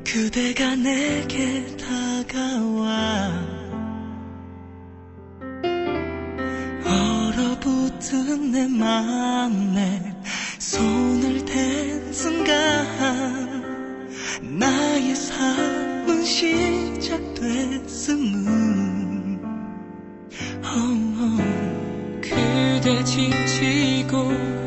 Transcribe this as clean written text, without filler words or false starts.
그대가 내게 다가와 얼어붙은 내 맘에 손을 댄 순간 나의 삶은 시작됐음을 그대 지치고